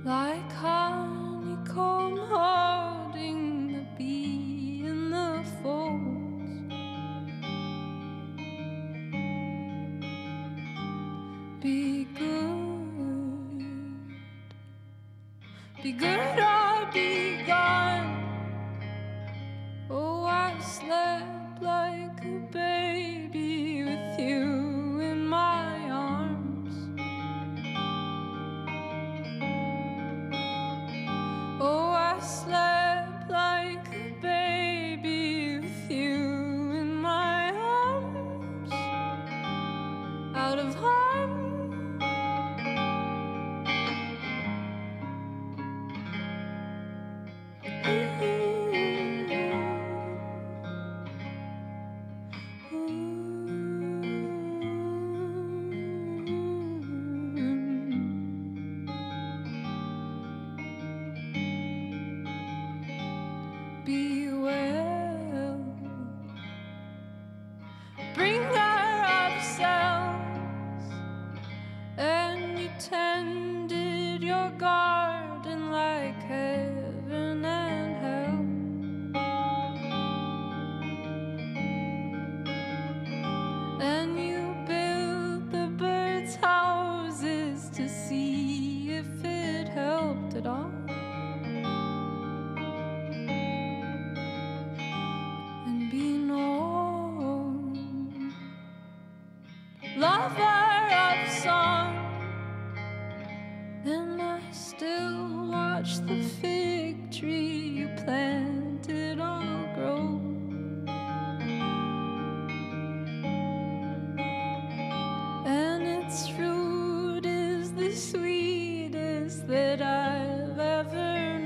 like honeycomb holding the bee in the folds. Be good or be gone. Oh, I slept like a baby with you in my arms. Oh, I slept like a baby with you in my arms, out of harm. Be well, bringer of cells, and you tended your garden like heaven and hell. And you built the birds' houses to see if it helped at all. And be known, lover of song. And I still watch the fig tree you planted all grow. And its fruit is the sweetest that I've ever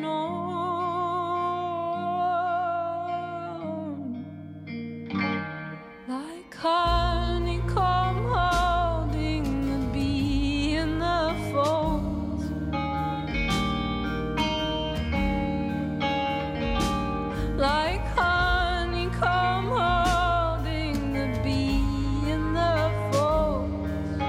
known. Like honeycomb holding the bee in the folds. Like honeycomb holding the bee in the folds.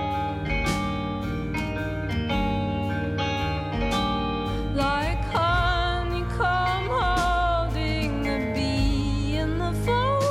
Like honeycomb holding the bee in the folds.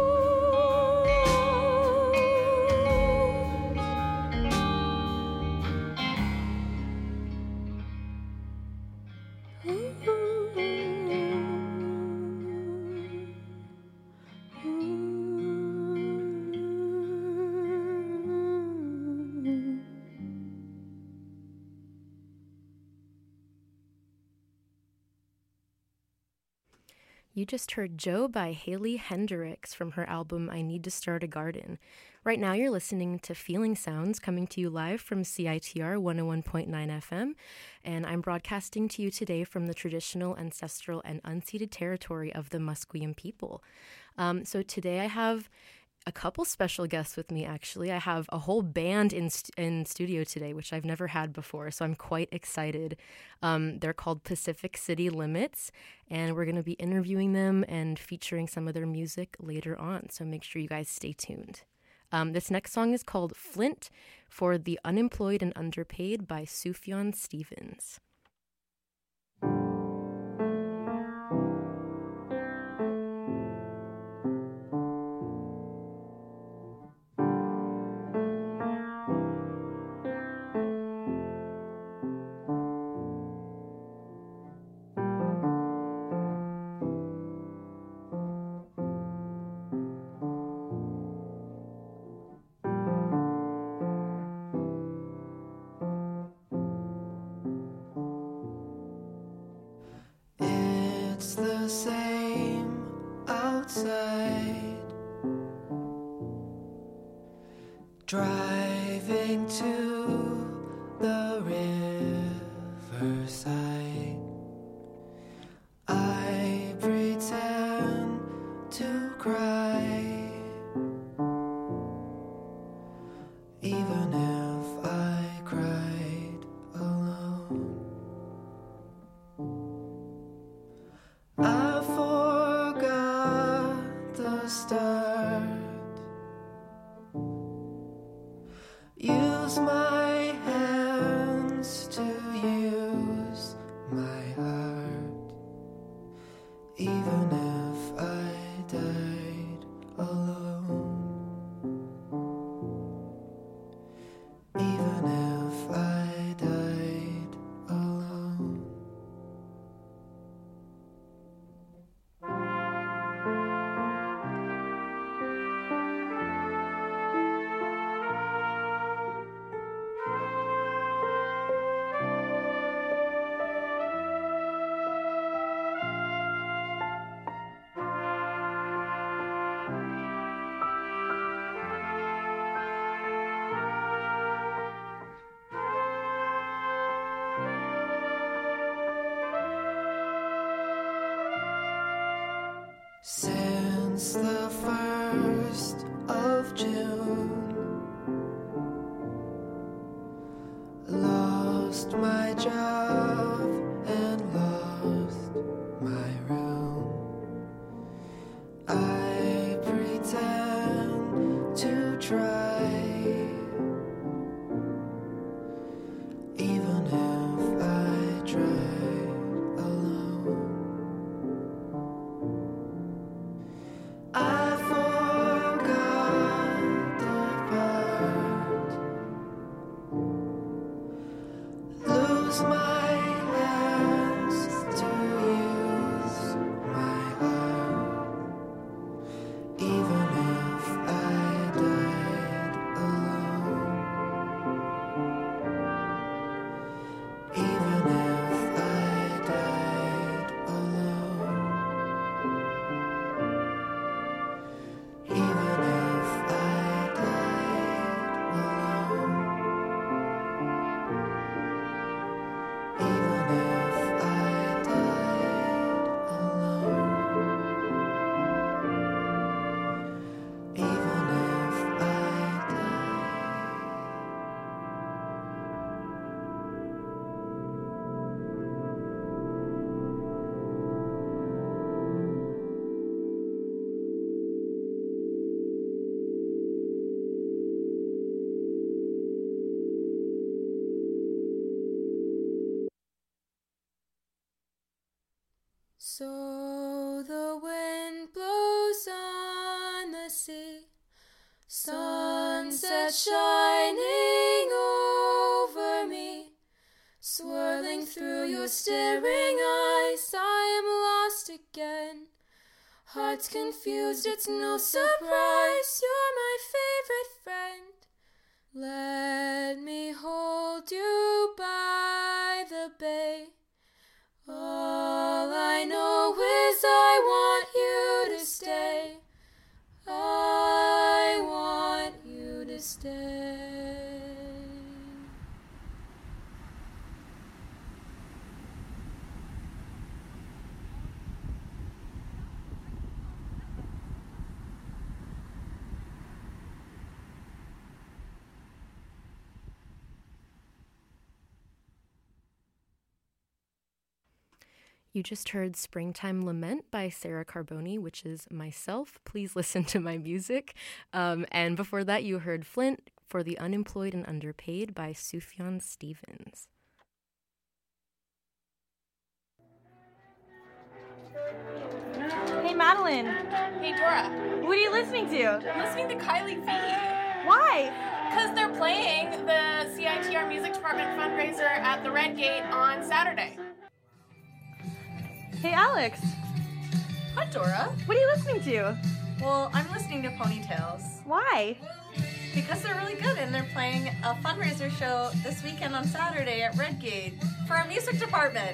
You just heard Joe by Haley Hendricks from her album I Need to Start a Garden. Right now you're listening to Feeling Sounds, coming to you live from CITR 101.9 FM, and I'm broadcasting to you today from the traditional, ancestral, and unceded territory of the Musqueam people. So today I have a couple special guests with me, actually. I have a whole band in studio today, which I've never had before, so I'm quite excited. They're called Pacific City Limits, and we're going to be interviewing them and featuring some of their music later on, so make sure you guys stay tuned. This next song is called Flint for the Unemployed and Underpaid by Sufjan Stevens. It's the same outside, driving to the riverside. I pretend to cry, even if I cried alone. I forgot the start. Use my since the 1st of June. Lost my job and lost my room. I pretend to try, even if I tried alone. I forgot the part. Lose my hands to use my heart. Even if I died alone. Even if I died alone. Even if I died alone. Even if I died alone. Even if I So the wind blows on the sea, sunset shining over me, swirling through your staring eyes, I am lost again. Heart's confused, it's no surprise, you're my favorite friend. Let me hold you by the bay. All I know is I want you to stay. I want you to stay. You just heard Springtime Lament by Sarah Carboni, which is myself. Please listen to my music. And before that, you heard Flint for the Unemployed and Underpaid by Sufjan Stevens. Hey, Madeline. Hey, Dora. What are you listening to? I'm listening to Kylie V. Why? Because they're playing the CITR Music Department fundraiser at the Red Gate on Saturday. Hey, Alex. Hi, Dora. What are you listening to? Well, I'm listening to Ponytails Why? because they're really good and they're playing a fundraiser show this weekend on Saturday at Red Gate for our music department.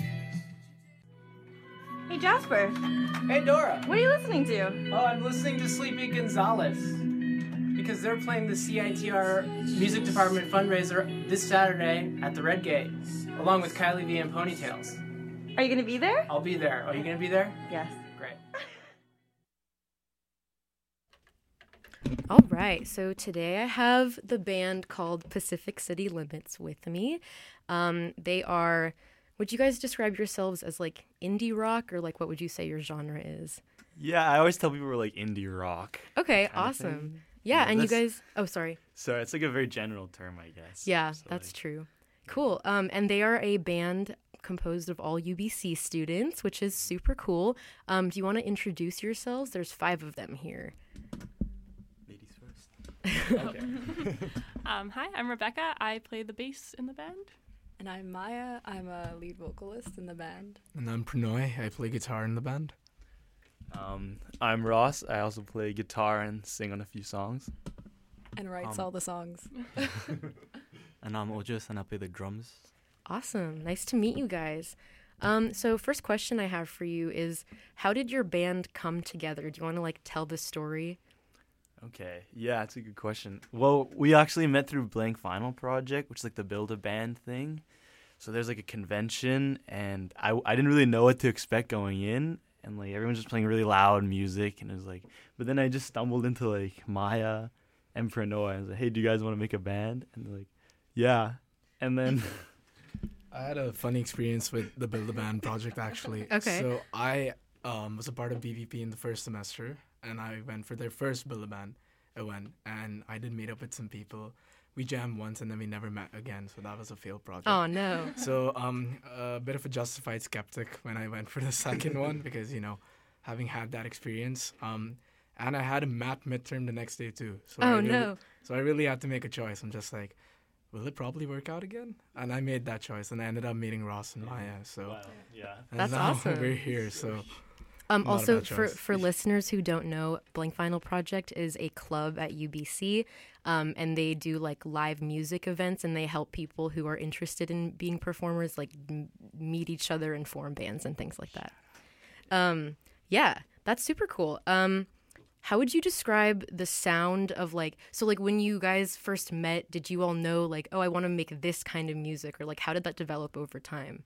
Hey, Jasper. Hey, Dora. What are you listening to? Oh, I'm listening to Sleepy Gonzalez because they're playing the CITR Music Department fundraiser this Saturday at the Red Gate, along with Kylie V and Ponytails. Are you going to be there? I'll be there. Are you going to be there? Yes. Great. All right, so today I have the band called Pacific City Limits with me. They are, would you guys describe yourselves as like indie rock, or like what would you say your genre is? Yeah, I always tell people we're like indie rock. Okay, kind of awesome. thing. Yeah, Yeah, and you that's- guys, oh, sorry. So it's like a very general term, I guess. Yeah, So, that's like, true. Cool. And they are a band composed of all UBC students, which is super cool. Do you want to introduce yourselves? There's 5 of them here. Ladies first. Okay. Hi, I'm Rebecca. I play the bass in the band. And I'm Maya. I'm a lead vocalist in the band. And I'm Pranoy. I play guitar in the band. I'm Ross. I also play guitar and sing on a few songs. And writes all the songs. And I'm Ojus and I play the drums. Awesome. Nice to meet you guys. So first question I have for you is, how did your band come together? Do you want to like tell the story? Okay, yeah, that's a good question. Well, we actually met through Blank Vinyl Project, which is like the Build a Band thing. So there's like a convention, and I didn't really know what to expect going in. and like everyone's just playing really loud music, and it was like, but then I just stumbled into like Maya and Pranoy. I was like, hey, do you guys want to make a band? And they're like, yeah. And then I had a funny experience with the Build a Band project, actually. Okay. So I was a part of BVP in the first semester, and I went for their first Build a Band event, and I did meet up with some people. We jammed once, and then we never met again, so that was a failed project. Oh, no. So a bit of a justified skeptic when I went for the second one, because, you know, having had that experience. And I had a math midterm the next day, too. So So I really had to make a choice. I'm just like, will it probably work out again? And I made that choice, and I ended up meeting Ross and Maya. So wow, yeah, that's now awesome. We're here, so. Also, for listeners who don't know, Blank Vinyl Project is a club at UBC, and they do like live music events, and they help people who are interested in being performers like meet each other and form bands and things like that. Yeah, that's super cool. How would you describe the sound of like, so like when you guys first met, did you all know like, oh, I want to make this kind of music, or like how did that develop over time?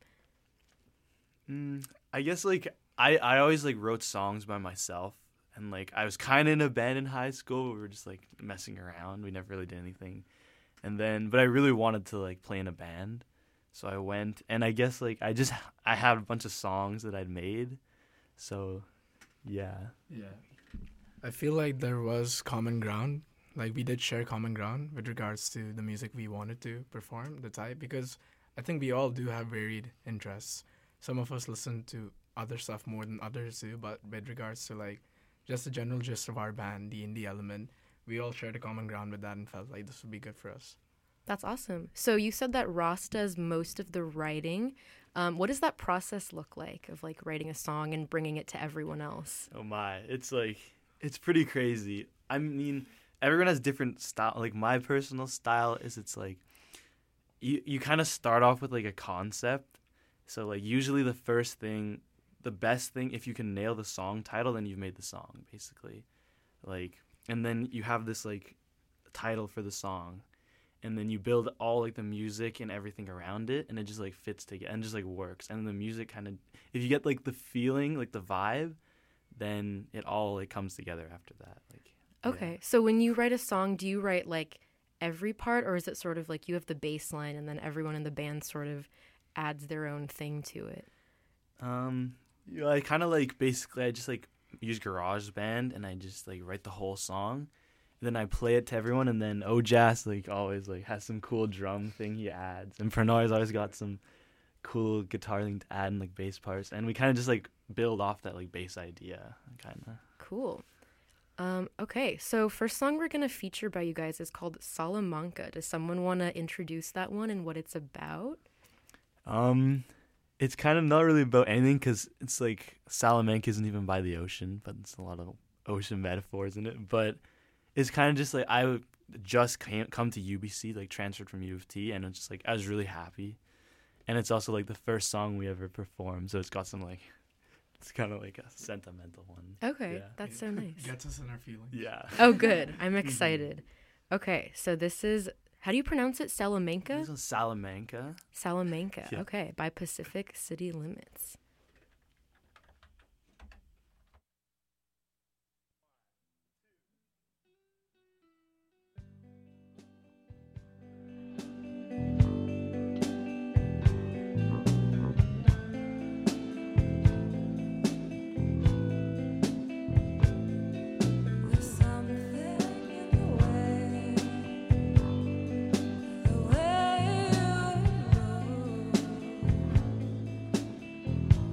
I guess like I always like wrote songs by myself, and like I was kind of in a band in high school. We were just like messing around. We never really did anything. And then, but I really wanted to like play in a band. So I went, and I guess like I had a bunch of songs that I'd made. So yeah. Yeah. I feel like there was common ground. Like we did share common ground with regards to the music we wanted to perform, the type, because I think we all do have varied interests. Some of us listen to other stuff more than others do, but with regards to like just the general gist of our band, the indie element, we all shared a common ground with that and felt like this would be good for us. That's awesome. So you said that Ross does most of the writing. What does that process look like of like writing a song and bringing it to everyone else? Oh my, it's like, it's pretty crazy. I mean, everyone has different style. Like my personal style is it's like you kind of start off with like a concept. So like usually the best thing, if you can nail the song title, then you've made the song basically. Like, and then you have this like title for the song, and then you build all like the music and everything around it, and it just like fits together and just like works. And the music kind of, if you get like the feeling, like the vibe, then it all like comes together after that. Like, okay, yeah. So when you write a song, do you write like every part, or is it sort of like you have the bass line and then everyone in the band sort of adds their own thing to it? Yeah, I kind of like basically I just like use GarageBand and I just like write the whole song, and then I play it to everyone, and then Ojas like always like has some cool drum thing he adds, and Pranoy's always got some cool guitar thing to add and like bass parts, and we kind of just like build off that like bass idea kind of. Cool. Okay, so first song we're gonna feature by you guys is called Salamanca. Does someone want to introduce that one and what it's about? It's kind of not really about anything, because it's like Salamanca isn't even by the ocean, but it's a lot of ocean metaphors in it. But it's kind of just like I just come to UBC, like transferred from U of T, and it's just like I was really happy. And it's also like the first song we ever performed, so it's got some like, it's kind of like a sentimental one. Okay, yeah. That's so nice. Gets us in our feelings. Yeah. Oh, good. I'm excited. Okay, so this is, how do you pronounce it? Salamanca? This is Salamanca. Salamanca. Yeah. Okay, by Pacific City Limits. The way you move.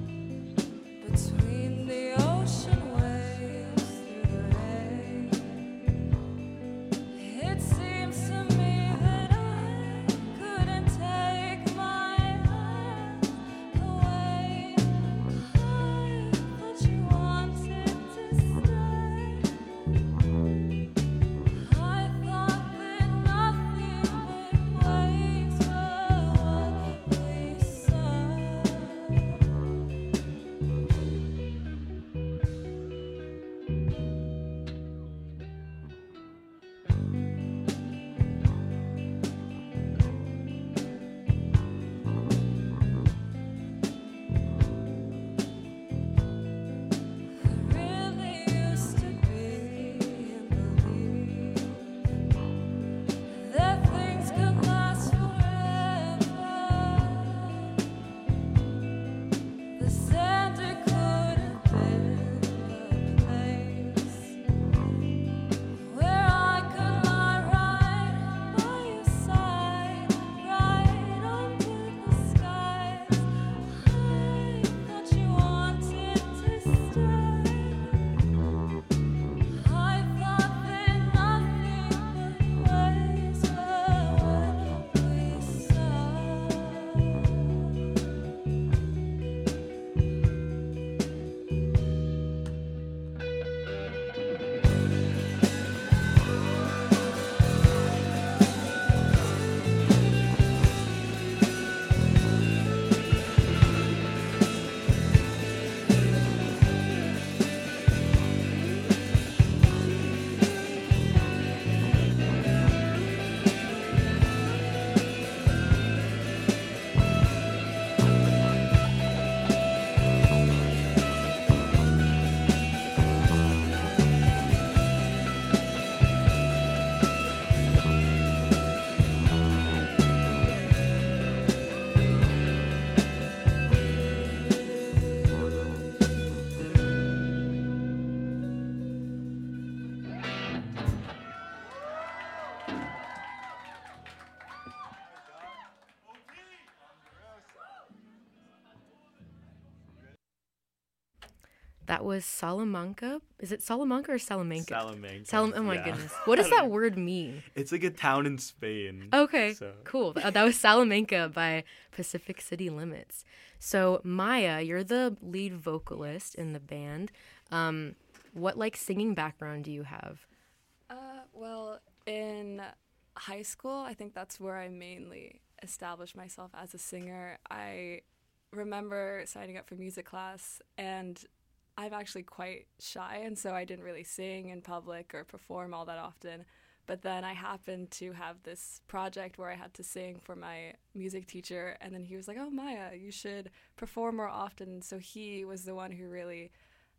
That was Salamanca. Is it Salamanca or Salamanca? Salamanca. Oh my yeah. goodness. What does that word mean? It's like a town in Spain. Okay, So. cool. That was Salamanca by Pacific City Limits. So Maya, you're the lead vocalist in the band. What like singing background do you have? Well, in high school, I think that's where I mainly established myself as a singer. I remember signing up for music class, and I'm actually quite shy, and so I didn't really sing in public or perform all that often. But then I happened to have this project where I had to sing for my music teacher, and then he was like, "Oh, Maya, you should perform more often." So he was the one who really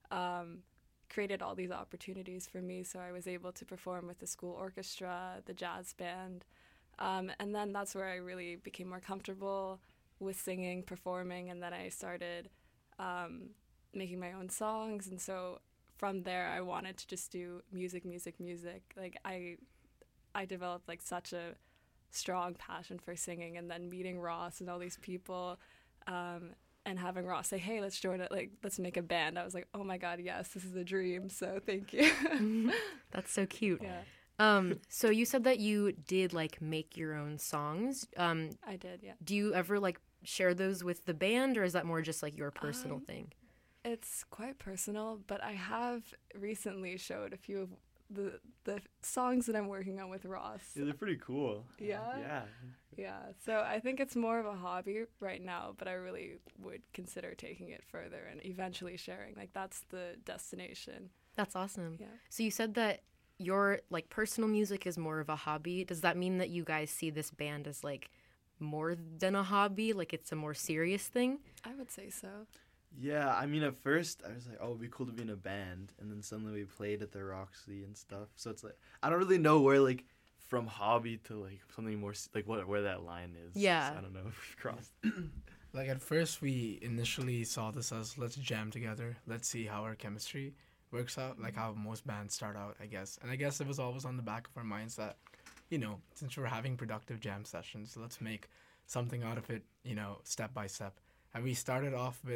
created all these opportunities for me. So I was able to perform with the school orchestra, the jazz band, and then that's where I really became more comfortable with singing, performing, and then I started making my own songs. And so from there, I wanted to just do music. Like I developed like such a strong passion for singing, and then meeting Ross and all these people, and having Ross say, "Hey, let's join it. Like, let's make a band." I was like, "Oh my God, yes, this is a dream." So thank you. That's so cute. Yeah. So you said that you did like make your own songs. I did, yeah. Do you ever like share those with the band, or is that more just like your personal thing? It's quite personal, but I have recently showed a few of the songs that I'm working on with Ross. Yeah, they're pretty cool. Yeah? Yeah. So I think it's more of a hobby right now, but I really would consider taking it further and eventually sharing. Like, that's the destination. That's awesome. Yeah. So you said that your like personal music is more of a hobby. Does that mean that you guys see this band as like more than a hobby? Like it's a more serious thing? I would say so. Yeah, I mean, at first, I was like, oh, it'd be cool to be in a band. And then suddenly we played at the Roxy and stuff. So it's like, I don't really know where, like, from hobby to, like, something more, like, where that line is. Yeah. So I don't know if we've crossed. Like, at first, we initially saw this as, let's jam together. Let's see how our chemistry works out. Like, how most bands start out, I guess. And I guess it was always on the back of our minds that, you know, since we're having productive jam sessions, let's make something out of it, you know, step by step. And we started off with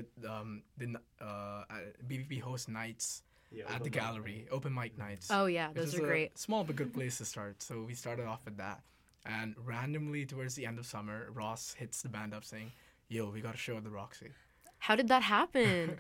BBP host nights at the gallery, open mic nights. Oh yeah, those are great. Small but good place to start. So we started off with that. And randomly towards the end of summer, Ross hits the band up saying, "Yo, we got a show at the Roxy." How did that happen?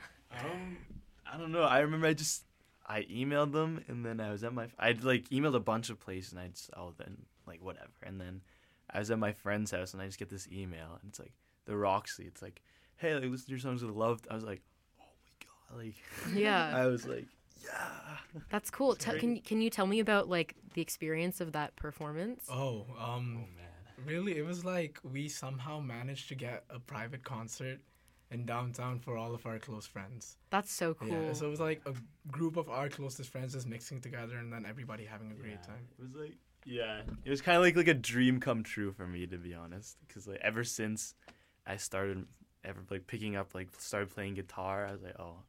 I don't know. I remember I emailed them, and then I was at I'd like emailed a bunch of places, and I just, then like whatever. And then I was at my friend's house, and I just get this email, and it's like, the Roxy. It's like, hey, like, listen to your songs with love. I was like, oh my God. Like, yeah. I was like, yeah. That's cool. Can you tell me about like the experience of that performance? Oh, man. Really, it was like we somehow managed to get a private concert in downtown for all of our close friends. That's so cool. Yeah, so it was like a group of our closest friends just mixing together, and then everybody having a great time. It was like, yeah, it was kind of like a dream come true for me, to be honest, because like ever since I started picking up, like, started playing guitar, I was like, oh,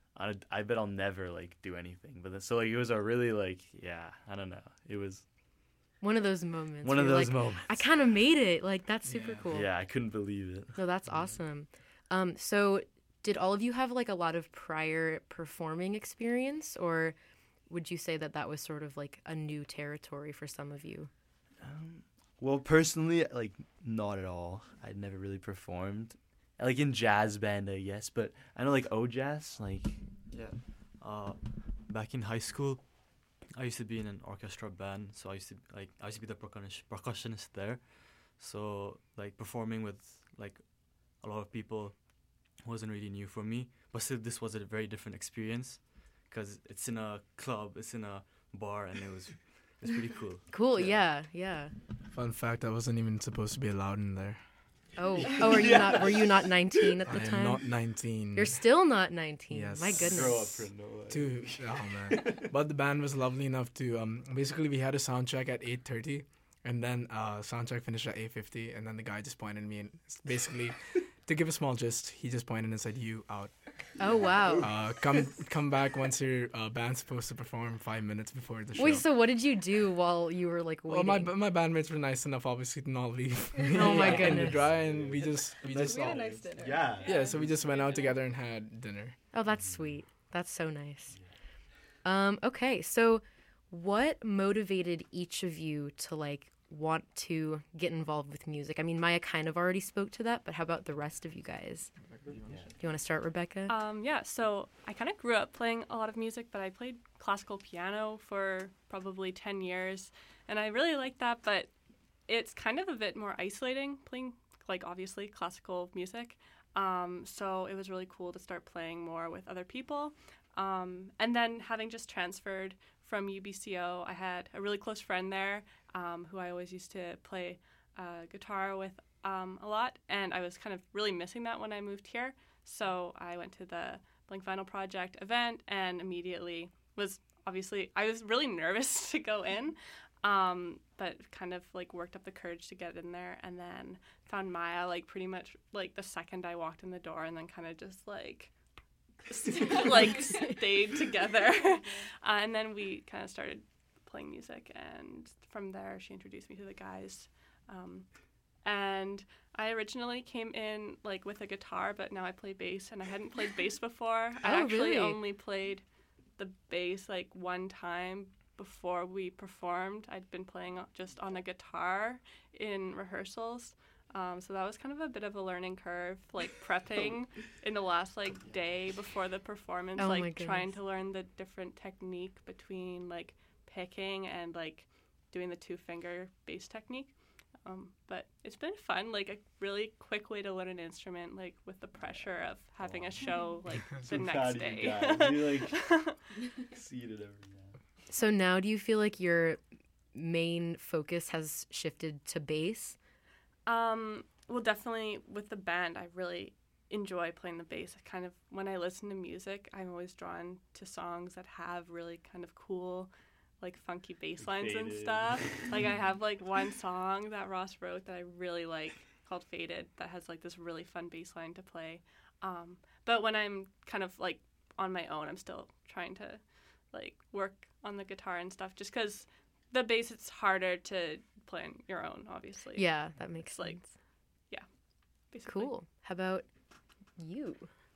I bet I'll never, like, do anything. But then, so, like, it was a really, like, yeah, I don't know. It was one of those moments. One of those moments. I kind of made it. Like, that's super cool. Yeah, I couldn't believe it. No, that's awesome. So did all of you have, like, a lot of prior performing experience, or would you say that was sort of, like, a new territory for some of you? Well, personally, like, not at all. I'd never really performed. Like, in jazz band, I guess. But I know, like, OJazz, like... Yeah. Back in high school, I used to be in an orchestra band. So I used to be the percussionist there. So, like, performing with, like, a lot of people wasn't really new for me. But still, this was a very different experience. Because it's in a club, it's in a bar, and it's pretty cool. Cool, yeah. Fun fact, I wasn't even supposed to be allowed in there. Oh, were you not 19 at the time? I am not 19. You're still not 19. Yes. My goodness. Grow up for Noah. Oh man. But the band was lovely enough to basically we had a sound check at 8:30, and then sound check finished at 8:50, and then the guy just pointed at me, and basically to give a small gist, he just pointed and said, "You out." Oh wow. Come back once your band's supposed to perform 5 minutes before the show. Wait, so what did you do while you were like waiting? Well, my bandmates were nice enough, obviously, to not leave. Oh my goodness. To dry, and we just we had a nice dinner. Yeah, so we just went out together and had dinner. Oh, that's sweet. That's so nice. Okay, so what motivated each of you to like want to get involved with music? I mean, Maya kind of already spoke to that, but how about the rest of you guys? Do you want to start, Rebecca? Yeah, so I kind of grew up playing a lot of music, but I played classical piano for probably 10 years, and I really liked that, but it's kind of a bit more isolating playing, like, obviously, classical music. So it was really cool to start playing more with other people. And then having just transferred from UBCO, I had a really close friend there who I always used to play guitar with a lot, and I was kind of really missing that when I moved here. So I went to the Blink Vinyl Project event and immediately I was really nervous to go in, but kind of like worked up the courage to get in there, and then found Maya like pretty much like the second I walked in the door, and then kind of just like stayed together. And then we kind of started playing music, and from there she introduced me to the guys. And I originally came in like with a guitar, but now I play bass, and I hadn't played bass before. I actually only played the bass like one time before we performed. I'd been playing just on a guitar in rehearsals. So that was kind of a bit of a learning curve, like prepping in the last like day before the performance, trying to learn the different technique between like picking and like doing the 2-finger bass technique. But it's been fun, like a really quick way to learn an instrument, like with the pressure of having a show like the next day. You like succeeded every now. So now do you feel like your main focus has shifted to bass? Well, definitely with the band, I really enjoy playing the bass. I kind of, when I listen to music, I'm always drawn to songs that have really kind of cool, like funky bass lines and stuff. Like I have like one song that Ross wrote that I really like called Faded that has like this really fun bass line to play. But when I'm kind of like on my own, I'm still trying to like work on the guitar and stuff, just because the bass, it's harder to play on your own, obviously. Yeah, that makes sense. Like, yeah, basically. Cool. How about you?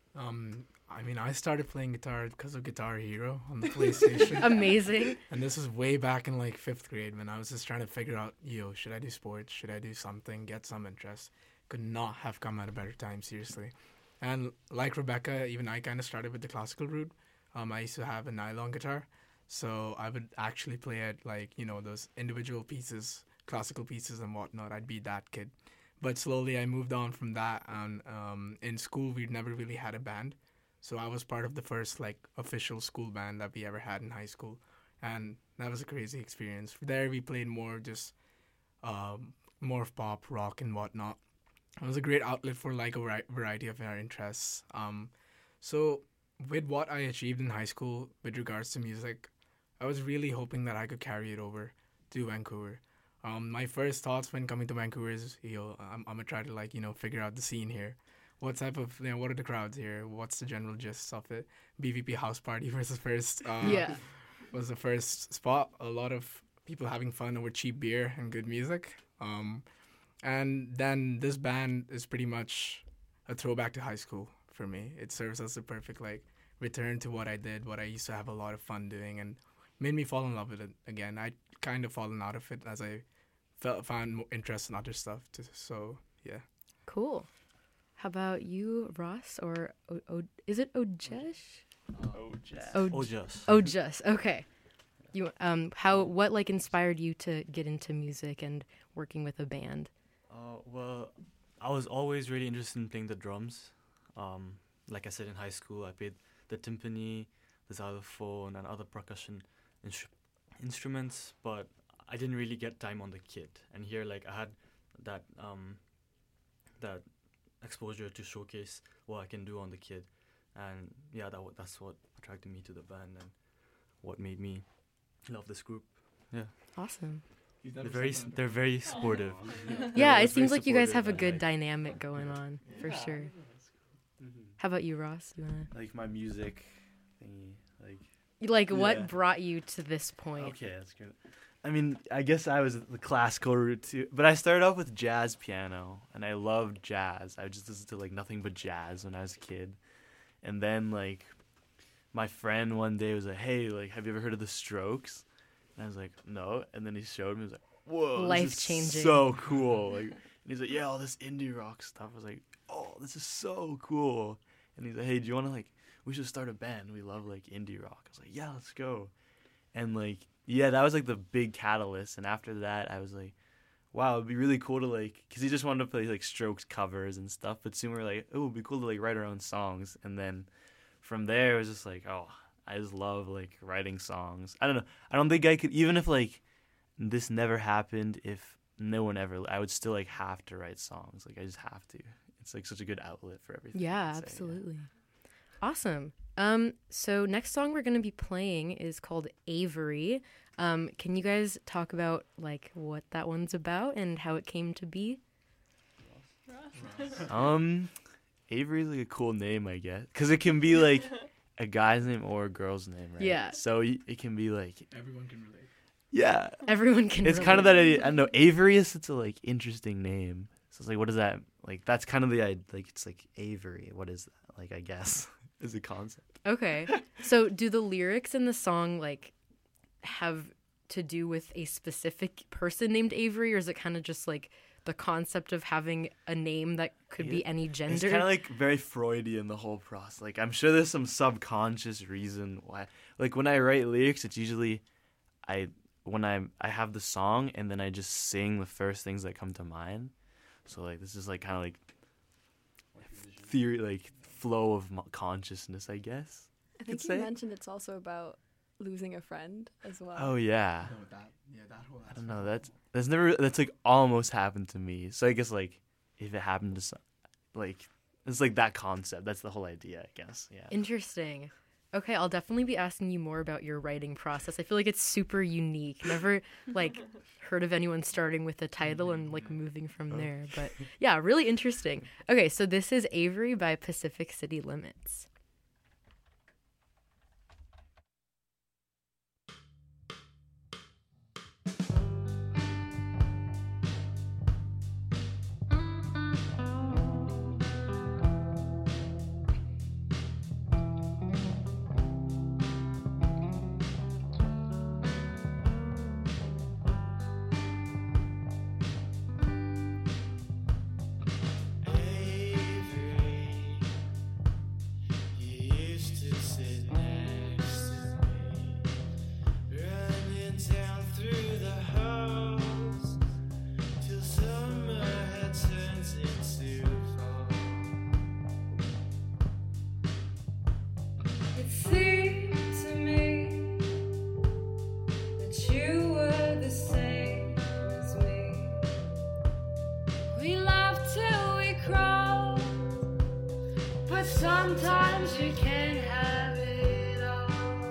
I mean, I started playing guitar because of Guitar Hero on the PlayStation. Amazing. And this was way back in like 5th grade when I was just trying to figure out, should I do sports? Should I do something? Get some interest. Could not have come at a better time, seriously. And like Rebecca, even I kind of started with the classical route. I used to have a nylon guitar. So I would actually play at like, those individual pieces, classical pieces and whatnot. I'd be that kid. But slowly I moved on from that. And in school, we'd never really had a band. So I was part of the first like official school band that we ever had in high school. And that was a crazy experience. There we played more just more of pop, rock and whatnot. It was a great outlet for like a variety of our interests. So with what I achieved in high school with regards to music, I was really hoping that I could carry it over to Vancouver. My first thoughts when coming to Vancouver is, I'm gonna try to like, figure out the scene here. What type of, what are the crowds here? What's the general gist of it? BVP House Party was the first. Was the first spot. A lot of people having fun over cheap beer and good music. And then this band is pretty much a throwback to high school for me. It serves as the perfect like return to what I did, what I used to have a lot of fun doing, and made me fall in love with it again. I'd kind of fallen out of it as I found more interest in other stuff. So, yeah. Cool. How about you, Ross? Or is it Ojesh? Ojesh. Okay. You what like inspired you to get into music and working with a band? Well, I was always really interested in playing the drums. Like I said, in high school, I played the timpani, the xylophone, and other percussion instruments, but I didn't really get time on the kit. And here, like, I had that that exposure to showcase what I can do on the kit, and yeah, that's what attracted me to the band and what made me love this group. Yeah. Awesome. They're very supportive. Yeah, it seems like you guys have a good dynamic going on, for sure. How about you, Ross? You wanna like my music thingy, what brought you to this point? Okay, that's good. I mean, I guess I was the classical route too, but I started off with jazz piano, and I loved jazz. I just listened to like nothing but jazz when I was a kid, and then like my friend one day was like, "Hey, like, have you ever heard of the Strokes?" And I was like, "No." And then he showed me. He was like, "Whoa, Life-changing. so cool!" Like, and he's like, "Yeah, all this indie rock stuff." I was like, "Oh, this is so cool." And he's like, "Hey, do you want to like? We should start a band. We love like indie rock." I was like, "Yeah, let's go." And like, yeah, that was like the big catalyst. And after that, I was like, wow, it'd be really cool to like, because he just wanted to play like Strokes covers and stuff. But soon we were like, oh, it'd be cool to like write our own songs. And then from there, it was just like, oh, I just love like writing songs. I don't know. I don't think I could, even if like this never happened, if no one ever, I would still like have to write songs. Like I just have to. It's like such a good outlet for everything. Yeah, I'd say, absolutely. Awesome. So next song we're going to be playing is called Avery. Can you guys talk about like what that one's about and how it came to be? Avery's like a cool name, I guess, because it can be like a guy's name or a girl's name, right? Yeah. So it can be like Everyone can relate. yeah, Everyone can. it's kind of that idea. I don't know. Avery is such a like interesting name. So it's like, what does that like? That's kind of the like. It's like Avery. What is that? Like, I guess is the concept. Okay. So do the lyrics in the song like have to do with a specific person named Avery, or is it kind of just like the concept of having a name that could be any gender? It's kind of like very Freudian, the whole process. Like, I'm sure there's some subconscious reason why. Like, when I write lyrics, it's usually I have the song and then I just sing the first things that come to mind. So like this is like kind of like theory, like flow of consciousness, I guess. I think you mentioned it's also about losing a friend as well. Oh yeah. No, that whole I don't know. That's like almost happened to me. So I guess like if it happened to some, like it's like that concept. That's the whole idea, I guess. Yeah. Interesting. Okay, I'll definitely be asking you more about your writing process. I feel like it's super unique. Never like heard of anyone starting with a title and like moving from there. But yeah, really interesting. Okay, so this is Avery by Pacific City Limits. Sometimes you can't have it all.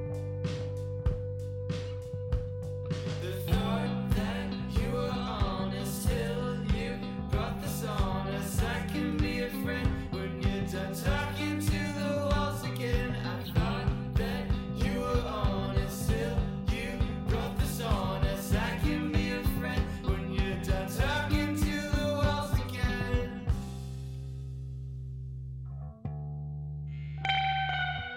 The thought that you were honest till you brought this on us. I can be a friend when you're done talking to the walls again. I thought that you were honest till you brought this on us. I can be a friend when you're done talking to the walls again.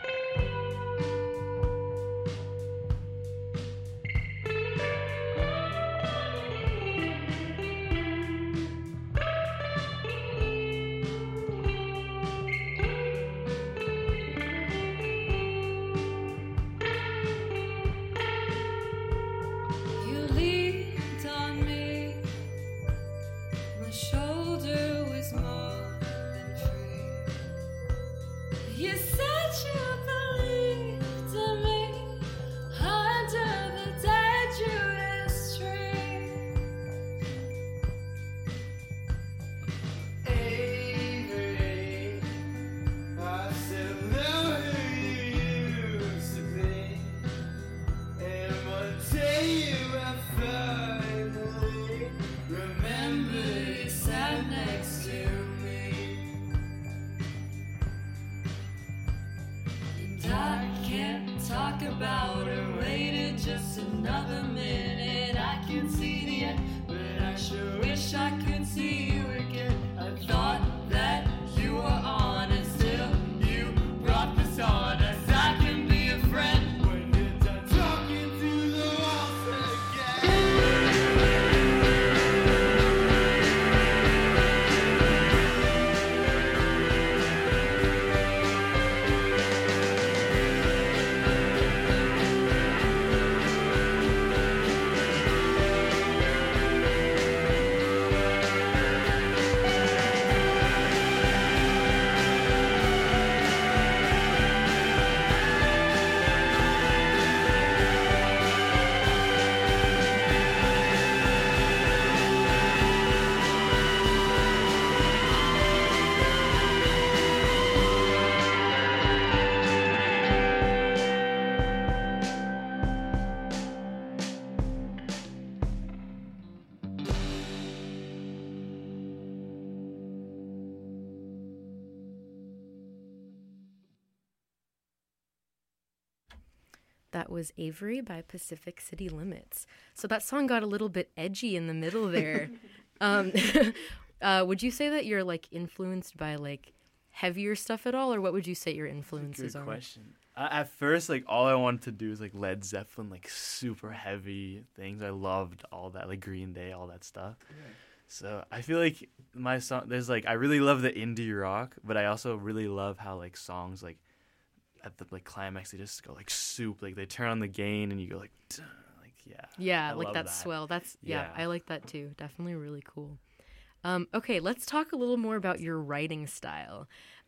That was Avery by Pacific City Limits. So that song got a little bit edgy in the middle there. Would you say that you're like influenced by like heavier stuff at all, or what would you say your influences Good are? question. At first, like all I wanted to do was like Led Zeppelin, like super heavy things. I loved all that, like Green Day, all that stuff. So I feel like my song, there's like I really love the indie rock, but I also really love how like songs like at the like climax they just go like like they turn on the gain and you go like "Duh," like yeah. Yeah, I like love that that. swell. That's yeah, Yeah. I like that too. Definitely really cool. Okay, let's talk a little more about your writing style.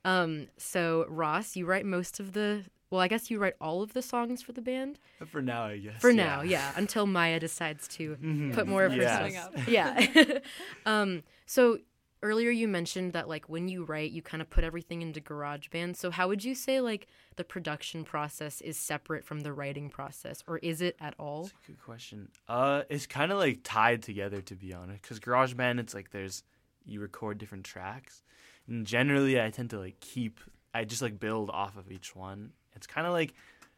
So Ross, you write most of the well, I guess you write all of the songs for the band. For now, I guess. For now, yeah, until Maya decides to put more of her Yes. stuff. Yeah. So earlier you mentioned that like when you write, you kind of put everything into GarageBand. So how would you say like the production process is separate from the writing process, or is it at all? That's a good question. It's kind of like tied together, to be honest. Because GarageBand, it's like you record different tracks, and generally I tend to like I just like build off of each one. It's kind of like,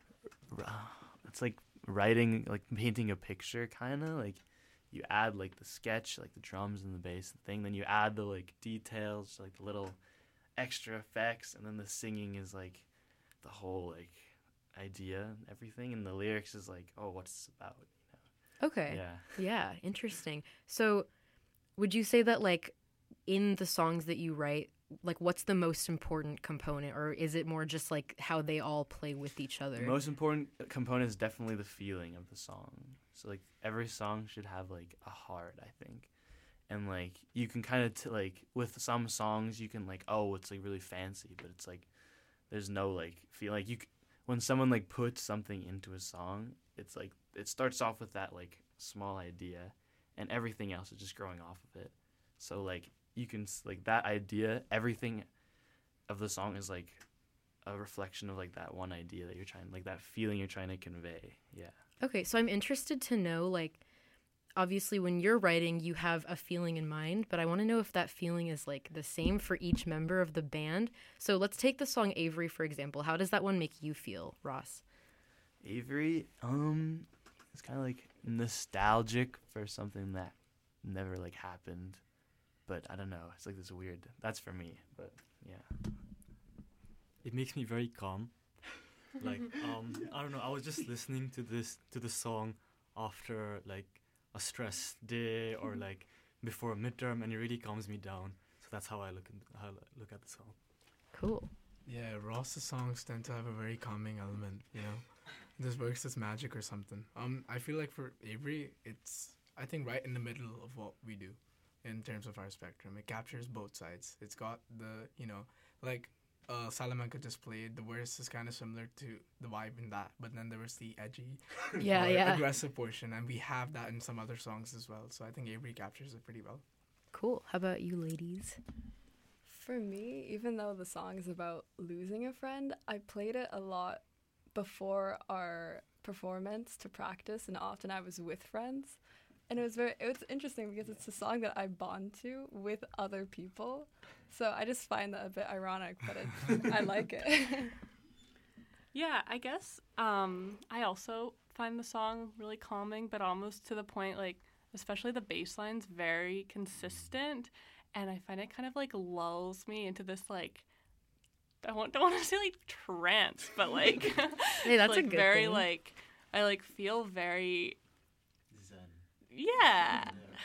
it's like writing, like painting a picture, kind of like you add like the sketch, like the drums and the bass thing, then you add the like details, like the little extra effects, and then the singing is like the whole like idea and everything, and the lyrics is like, oh, what's this about? Okay. Yeah. Yeah, interesting. So would you say that like in the songs that you write, like what's the most important component, or is it more just like how they all play with each other? The most important component is definitely the feeling of the song. So like every song should have like a heart, I think. And like you can kind of like with some songs you can like, oh, it's like really fancy, but it's like there's no like feel like when someone like puts something into a song, it's like it starts off with that like small idea and everything else is just growing off of it. So like you can like that idea, everything of the song is like a reflection of like that one idea that you're trying, like that feeling you're trying to convey. Yeah. Okay, so I'm interested to know, like, obviously when you're writing, you have a feeling in mind, but I want to know if that feeling is like the same for each member of the band. So let's take the song Avery, for example. How does that one make you feel, Ross? Avery, it's kind of like nostalgic for something that never like happened. But I don't know. It's like this weird. That's for me. But yeah. It makes me very calm. Like I don't know. I was just listening to the song after like a stressed day or like before a midterm, and it really calms me down. So that's how I look at the song. Cool. Yeah, Ross's songs tend to have a very calming element, you know. This works as magic or something. I feel like for Avery, it's I think right in the middle of what we do in terms of our spectrum. It captures both sides. It's got the, you know, like Salamanca just played, the verse is kind of similar to the vibe in that, but then there was the edgy, aggressive portion, and we have that in some other songs as well. So I think Avery captures it pretty well. Cool. How about you ladies? For me, even though the song is about losing a friend, I played it a lot before our performance to practice, and often I was with friends. And it was interesting because it's a song that I bond to with other people. So I just find that a bit ironic, but I like it. Yeah, I guess I also find the song really calming, but almost to the point, like, especially the bass line's very consistent, and I find it kind of, like, lulls me into this, like, I don't want to say, like, trance, but, like, hey, that's like, a good very, thing. like, I, like, feel very... Zen. Yeah.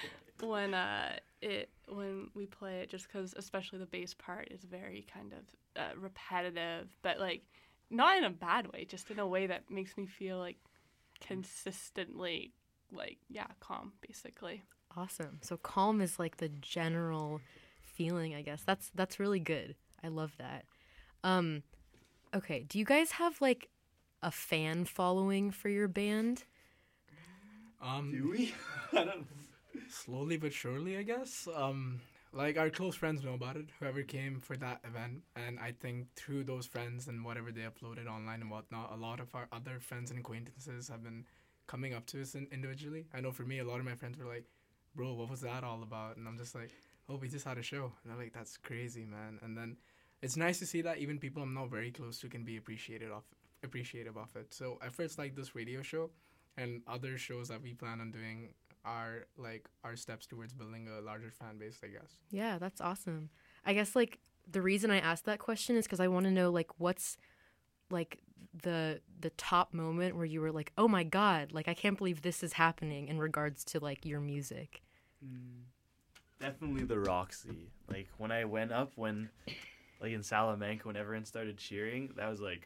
When we play it, just because especially the bass part is very kind of repetitive, but like not in a bad way, just in a way that makes me feel like consistently like calm basically. Awesome. So calm is like the general feeling, I guess. That's really good. I love that. Okay, do you guys have like a fan following for your band? Do we? I don't know. Slowly but surely, I guess. Like our close friends know about it, whoever came for that event, and I think through those friends and whatever they uploaded online and whatnot, a lot of our other friends and acquaintances have been coming up to us individually. I know for me, a lot of my friends were like, bro, what was that all about? And I'm just like, oh, we just had a show. And they're like, that's crazy, man. And then it's nice to see that even people I'm not very close to can be appreciative appreciative of it. So efforts like this radio show and other shows that we plan on doing are like our steps towards building a larger fan base, I guess. Yeah, that's awesome. I guess like the reason I asked that question is because I want to know like what's like the top moment where you were like, oh my God, like I can't believe this is happening in regards to like your music. Definitely the Roxy. Like when I went up, like in Salamanca, when everyone started cheering, that was like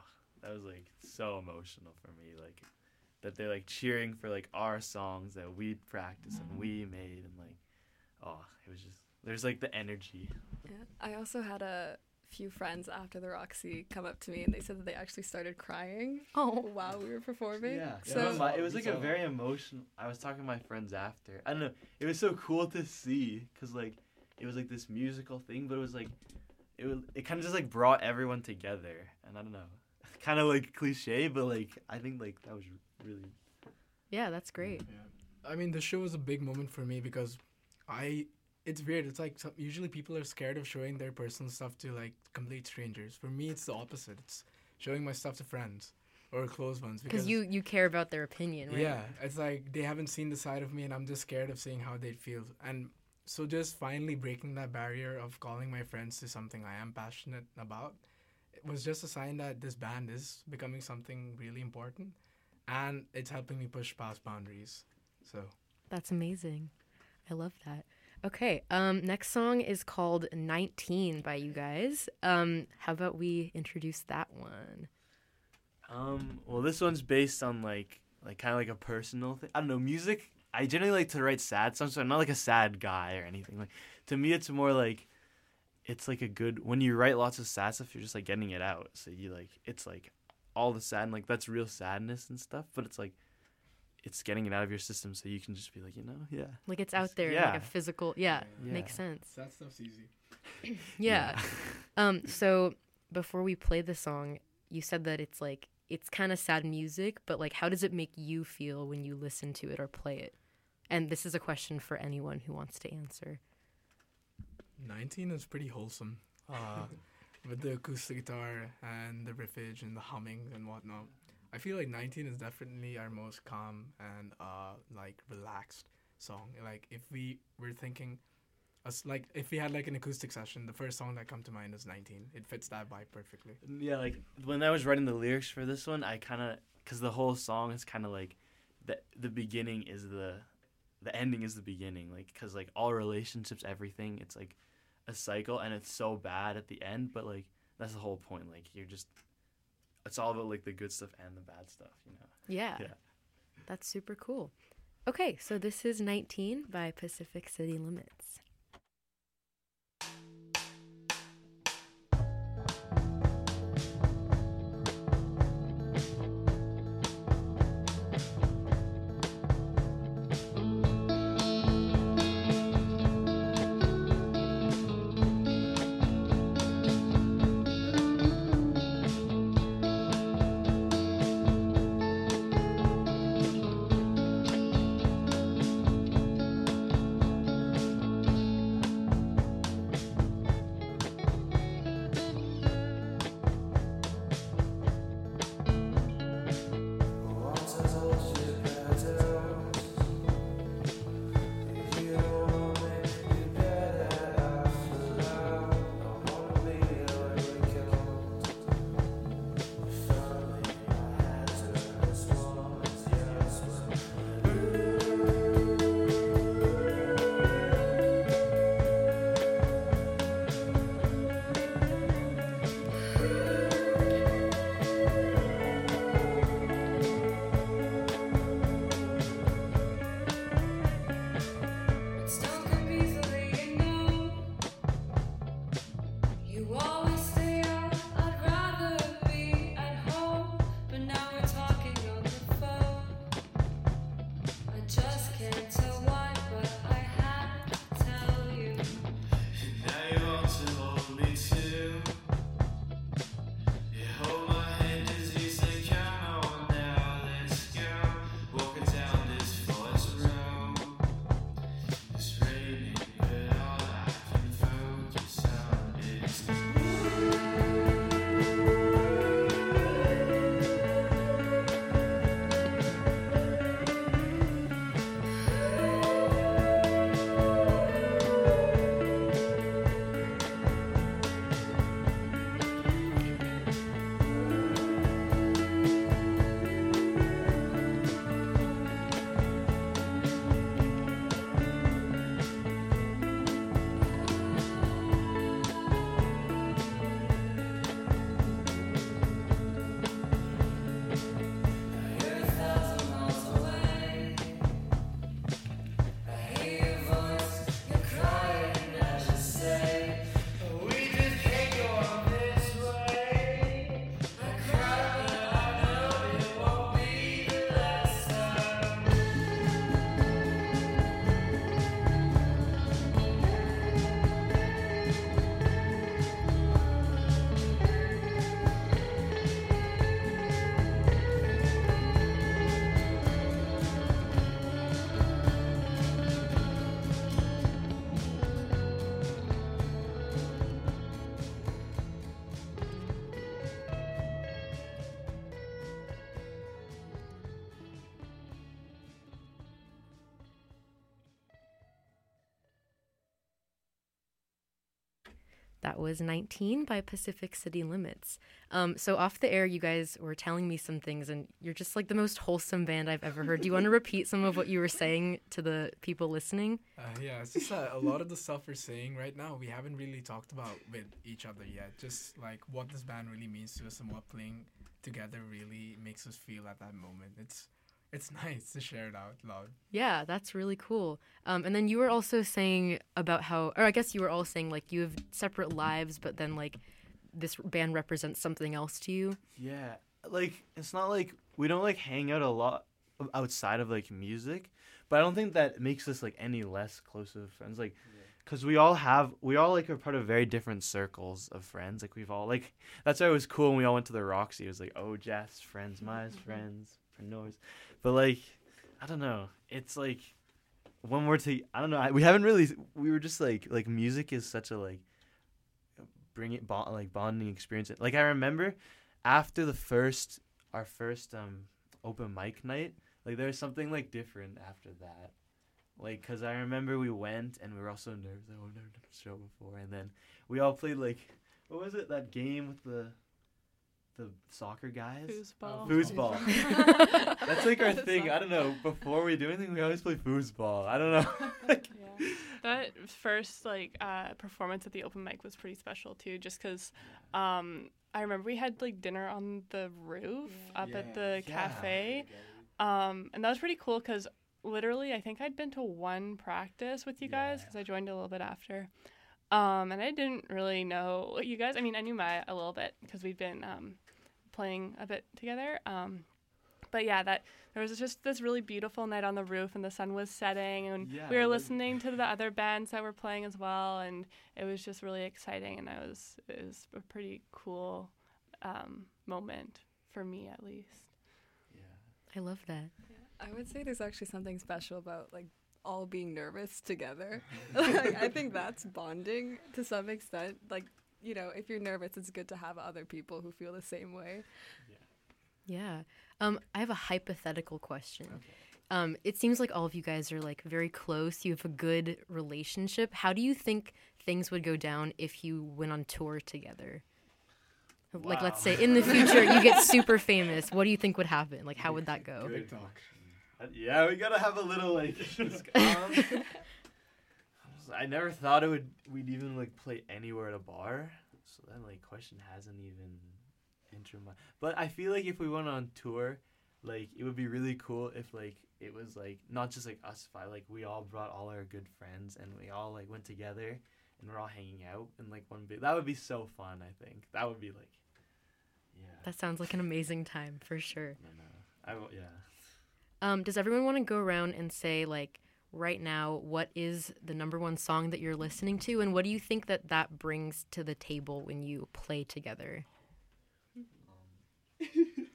so emotional for me. Like that they're like cheering for like our songs that we'd practiced and we made, and like, it was just, there's like the energy. Yeah. I also had a few friends after the Roxy come up to me and they said that they actually started crying while we were performing. Yeah. So It was like a very emotional. I was talking to my friends after. I don't know. It was so cool to see because like it was like this musical thing, but it was like it kind of just like brought everyone together. And I don't know, kind of like cliche, but like I think like that was really. Yeah, that's great. Yeah. I mean, the show was a big moment for me because it's weird. It's like usually people are scared of showing their personal stuff to like complete strangers. For me, it's the opposite. It's showing my stuff to friends or close ones. Because you care about their opinion, right? Yeah, it's like they haven't seen the side of me and I'm just scared of seeing how they'd feel. And so just finally breaking that barrier of calling my friends to something I am passionate about, it was just a sign that this band is becoming something really important. And it's helping me push past boundaries. So that's amazing. I love that. Okay, next song is called 19 by you guys. How about we introduce that one? Well, this one's based on like kind of like a personal thing. I don't know, music. I generally like to write sad songs, so I'm not like a sad guy or anything. Like to me, it's more like it's like a good when you write lots of sad stuff, you're just like getting it out. So you like it's like all the sad, and like that's real sadness and stuff. But it's like it's getting it out of your system, so you can just be like, yeah. Like it's out there, yeah. like a physical, makes sense. that stuff's easy. Yeah. So before we play the song, you said that it's like it's kind of sad music, but like how does it make you feel when you listen to it or play it? And this is a question for anyone who wants to answer. 19 is pretty wholesome. With the acoustic guitar and the riffage and the humming and whatnot. I feel like 19 is definitely our most calm and like relaxed song. Like if we were thinking, if we had like an acoustic session, the first song that come to mind is 19. It fits that vibe perfectly. Yeah, like when I was writing the lyrics for this one, I kind of, because the whole song is kind of like the beginning is the ending is the beginning. Like because like all relationships, everything, it's like a cycle and it's so bad at the end, but like that's the whole point. Like you're just. It's all about, like, the good stuff and the bad stuff, Yeah. That's super cool. Okay, so this is 19 by Pacific City Limits. That was 19 by Pacific City Limits. So off the air, you guys were telling me some things, and you're just like the most wholesome band I've ever heard. Do you want to repeat some of what you were saying to the people listening? Yeah, it's just a lot of the stuff we're saying right now, we haven't really talked about with each other yet. Just like what this band really means to us and what playing together really makes us feel at that moment. It's nice to share it out loud. Yeah, that's really cool. And then you were also saying about how, or I guess you were all saying like you have separate lives, but then like this band represents something else to you. Yeah, like it's not like we don't like hang out a lot outside of like music, but I don't think that makes us like any less close of friends. Like, cause we all like are part of very different circles of friends. Like we've all like that's why it was cool when we all went to the Roxy. It was like, oh, Jeff's friends, my friends, Pranoy's. But like, I don't know. It's like when we're I don't know. We haven't really. We were just like music is such a like bonding experience. Like I remember after our first open mic night, like there was something like different after that. Like, cause I remember we went and we were all so nervous. Like, we've never done a show before, and then we all played like, what was it? That game with the soccer guys? Foosball. Foosball. That's like our thing. I don't know. Before we do anything, we always play foosball. I don't know. Yeah. That first performance at the open mic was pretty special too, just because I remember we had like dinner on the roof up at the cafe, and that was pretty cool because literally I think I'd been to one practice with you guys because I joined a little bit after. And I didn't really know you guys. I mean, I knew Maya a little bit because we'd been playing a bit together. But yeah, that there was just this really beautiful night on the roof, and the sun was setting, and we were listening to the other bands that were playing as well, and it was just really exciting, and it was a pretty cool moment for me, at least. I love that. I would say there's actually something special about like all being nervous together. Like, I think that's bonding to some extent. Like, you know, if you're nervous, it's good to have other people who feel the same way. Yeah. I have a hypothetical question. Okay. It seems like all of you guys are like very close. You have a good relationship. How do you think things would go down if you went on tour together? Wow. Like, let's say in the future you get super famous. What do you think would happen? Like, how would that go? Good talk. Yeah, we gotta have a little like. I never thought we'd even like play anywhere at a bar. So that like question hasn't even entered my. But I feel like if we went on tour, like it would be really cool if like it was like not just like us five. Like we all brought all our good friends and we all like went together and we're all hanging out in like one big. That would be so fun. I think that would be like. Yeah. That sounds like an amazing time for sure. I know. Yeah. Does everyone want to go around and say, like, right now, what is the number one song that you're listening to, and what do you think that brings to the table when you play together? I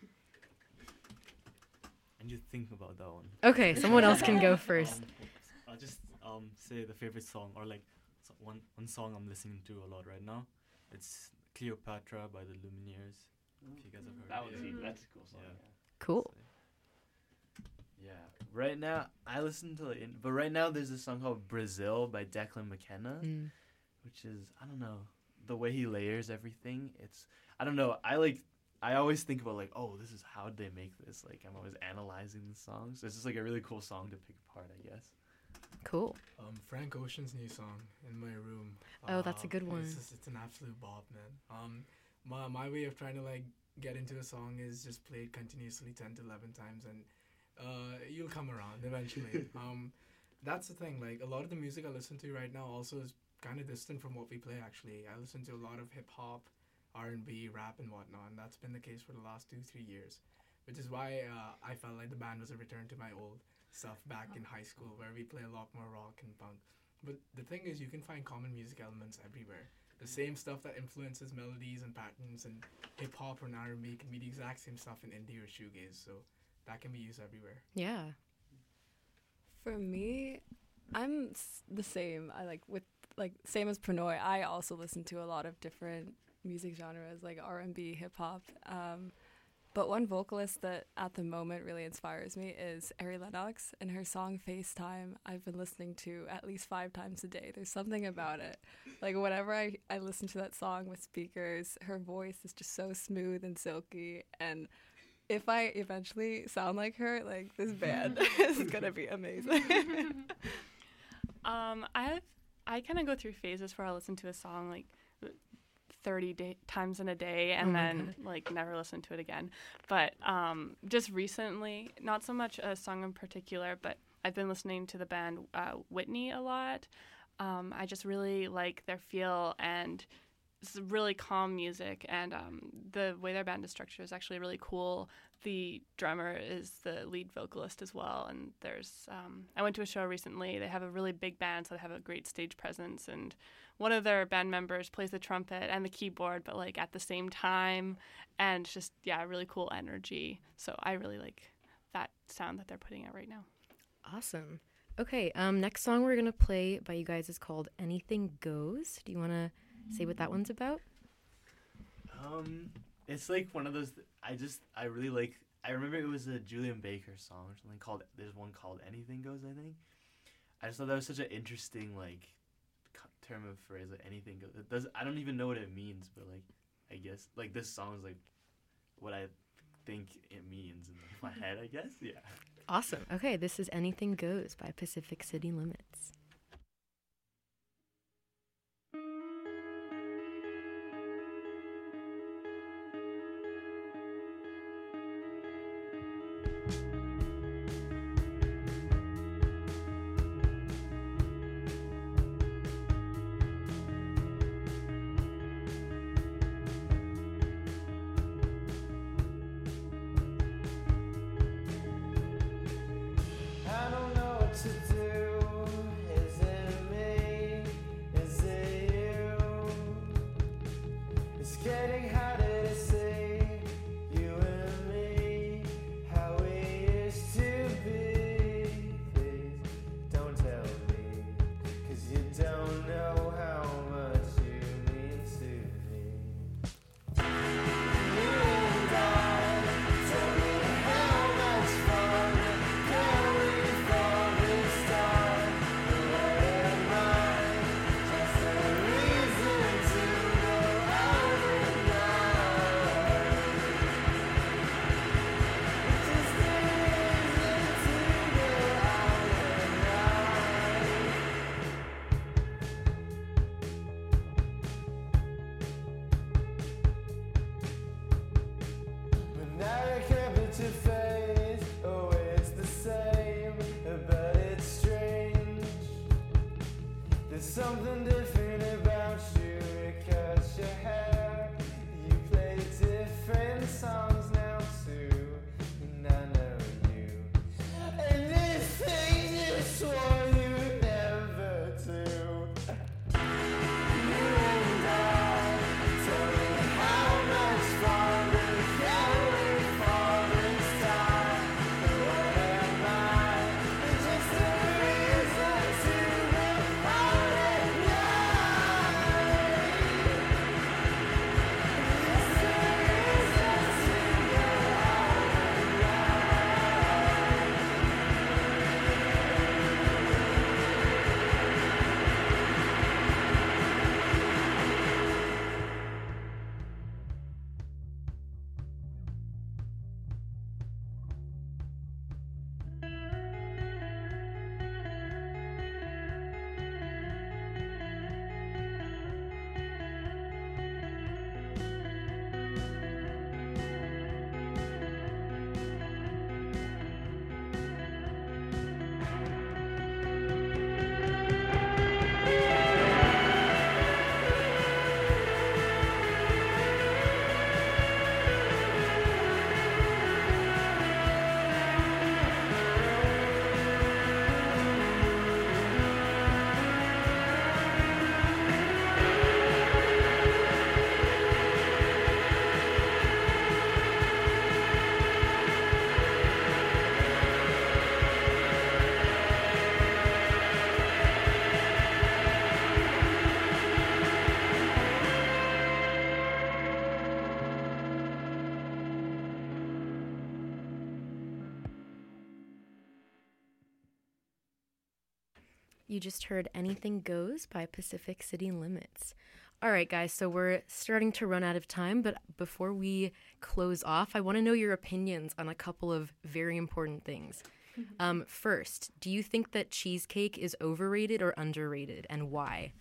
need to think about that one. Okay, someone else can go first. I'll just say the favorite song, or like one song I'm listening to a lot right now. It's Cleopatra by the Lumineers. If you guys have heard it. That's a cool song. Yeah. Cool. Yeah, right now I listen to but right now there's a song called Brazil by Declan McKenna, which is, I don't know, the way he layers everything. It's, I don't know, I always think about like, oh, this is how did they make this? Like I'm always analyzing the songs. So it's just like a really cool song to pick apart, I guess. Cool. Frank Ocean's new song, In My Room. Oh, that's a good one. It's an absolute bop, man. My way of trying to like get into a song is just play it continuously 10 to 11 times, and you'll come around eventually. That's the thing. Like a lot of the music I listen to right now also is kind of distant from what we play. Actually, I listen to a lot of hip hop, R&B, rap, and whatnot, and that's been the case for the last 2-3 years. Which is why I felt like the band was a return to my old stuff back in high school, where we play a lot more rock and punk. But the thing is, you can find common music elements everywhere. The same stuff that influences melodies and patterns and hip hop or R&B can be the exact same stuff in indie or shoegaze. So that can be used everywhere. Yeah. For me, I'm the same. I same as Pranoy. I also listen to a lot of different music genres like R&B, hip hop. But one vocalist that at the moment really inspires me is Ari Lennox, and her song FaceTime I've been listening to at least 5 times a day. There's something about it. Like whenever I listen to that song with speakers, her voice is just so smooth and silky, and if I eventually sound like her, like this band is gonna be amazing. I kind of go through phases where I listen to a song like 30 times in a day and then like never listen to it again. But just recently, not so much a song in particular, but I've been listening to the band Whitney a lot. I just really like their feel, and it's really calm music, and the way their band is structured is actually really cool. The drummer is the lead vocalist as well, and there's I went to a show recently. They have a really big band, so they have a great stage presence, and one of their band members plays the trumpet and the keyboard, but like at the same time, and just really cool energy. So I really like that sound that they're putting out right now. Awesome. Okay, next song we're gonna play by you guys is called Anything Goes. Do you want to say what that one's about? It's like one of those. I really like. I remember it was a Julian Baker song or something called. There's one called Anything Goes, I think. I just thought that was such an interesting like term of phrase. Like anything goes. It does. I don't even know what it means, but like I guess like this song is like what I think it means in my head. I guess. Yeah. Awesome. Okay, this is Anything Goes by Pacific City Limits. I don't know what to do. Is it me? Is it you? It's getting harder to see you and me, how we used to be. Please don't tell me, 'cause you don't know how much you mean to me. You and I, tell me how much fun can we fall this time? You just heard Anything Goes by Pacific City Limits. All right, guys, so we're starting to run out of time, but before we close off, I want to know your opinions on a couple of very important things. First, do you think that cheesecake is overrated or underrated, and why?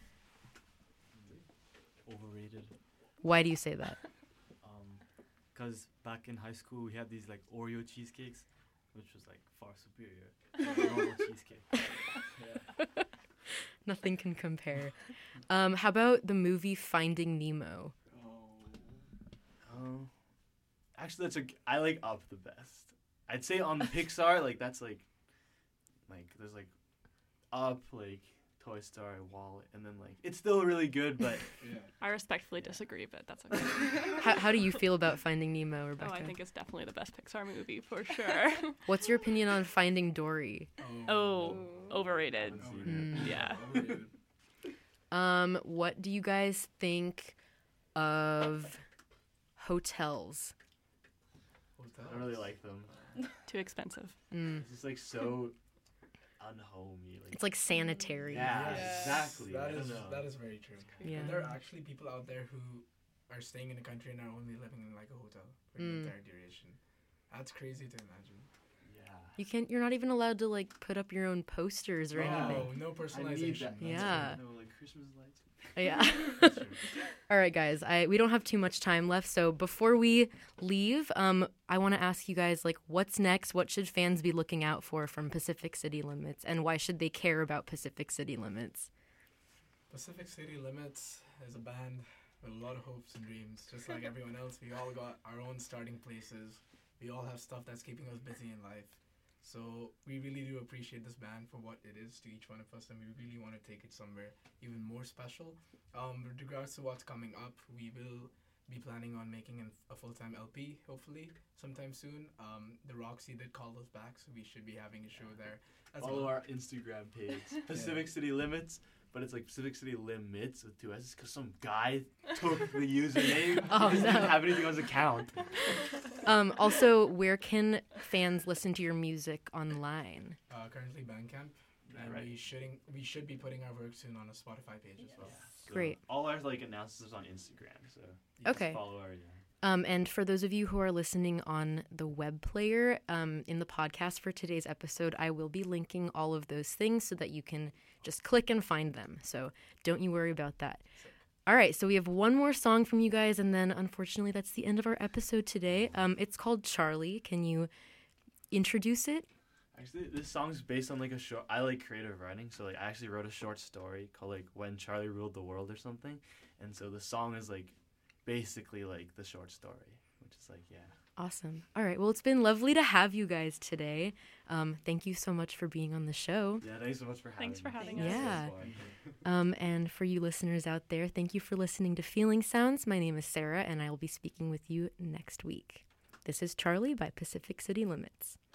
Overrated. Why do you say that? Because back in high school we had these like Oreo cheesecakes, which was like far superior to the normal cheesecake. Yeah. Nothing can compare. How about the movie Finding Nemo? Actually, I like Up the best. I'd say on the Pixar, like that's like there's like Up, like Toy Story, Wall-E, and then like it's still really good, but I respectfully disagree, but that's okay. How do you feel about Finding Nemo, Rebecca? Oh, I think it's definitely the best Pixar movie for sure. What's your opinion on Finding Dory? Oh, overrated. Yeah. What do you guys think of hotels? I don't really like them. Too expensive. It's just like so unhomey. It's like sanitary. Yeah, exactly. That is very true. Yeah. And there are actually people out there who are staying in the country and are only living in like a hotel for the entire duration. That's crazy to imagine. Yeah. You're not even allowed to like put up your own posters or anything. No personalization. Yeah. No like Christmas lights. Yeah. All right, guys. We don't have too much time left, so before we leave, I want to ask you guys like, what's next? What should fans be looking out for from Pacific City Limits, and why should they care about Pacific City Limits? Pacific City Limits is a band with a lot of hopes and dreams. Just like everyone else, we all got our own starting places. We all have stuff that's keeping us busy in life. So we really do appreciate this band for what it is to each one of us, and we really want to take it somewhere even more special. With regards to what's coming up, we will be planning on making a full-time LP, hopefully, sometime soon. The Roxy did call us back, so we should be having a show there. Follow our Instagram page, Pacific City Limits, but it's like Pacific City Limits with 2 S's because some guy took the username. Oh, He no. didn't have anything on his account. Also, where can fans listen to your music online? Currently Bandcamp, and right. we should be putting our work soon on a Spotify page as well. So Great. All our like announcements on Instagram, so Okay. follow our And for those of you who are listening on the web player, in the podcast for today's episode, I will be linking all of those things so that you can just click and find them. So don't you worry about that. All right, so we have one more song from you guys, and then unfortunately that's the end of our episode today. It's called Charlie. Can you introduce it? Actually, this song's based on like a short. I like creative writing, so like I actually wrote a short story called like When Charlie Ruled the World or something, and so the song is like basically like the short story, which is like Awesome. All right, well, it's been lovely to have you guys today. Thank you so much for being on the show. Yeah, thanks so much for having Thanks for me. having us. Yeah. And for you listeners out there, thank you for listening to Feeling Sounds. My name is Sarah, and I will be speaking with you next week. This is Charlie by Pacific City Limits.